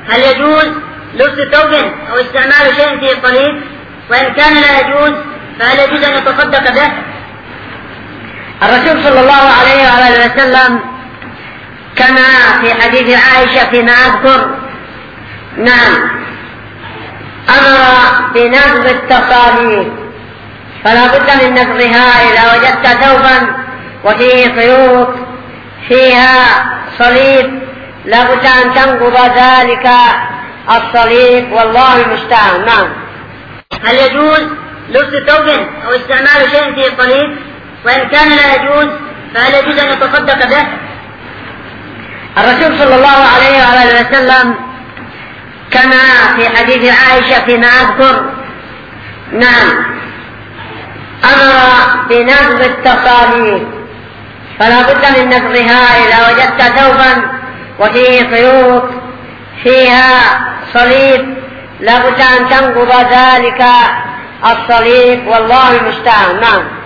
هل يجوز لبس ثوب أو استعمال شيء فيه صليب؟ وإن كان لا يجوز فهل يجوز أن يتصدق به؟ الرسول صلى الله عليه وآله وسلم كما في حديث عائشة فيما أذكر أمر بنقض التصاليب، فلا بد من نقضها. إذا وجدت ثوبا وفيه خيوط فيها صليب لا بد أن تنقض ذلك الصليب، والله المستعان. هل يجوز لبس ثوب أو استعمال شيء فيه صليب؟ وإن كان لا يجوز فهل يجوز أن يتصدق به؟ الرسول صلى الله عليه وآله وسلم كما في حديث عائشة فيما أذكر أمر بنقض التصاليب، فلا بد من نقضها. إذا وجدت ثوبا وفيه خيوط فيها صليب لا بد أن تنقض ذلك الصليب، والله المستعان.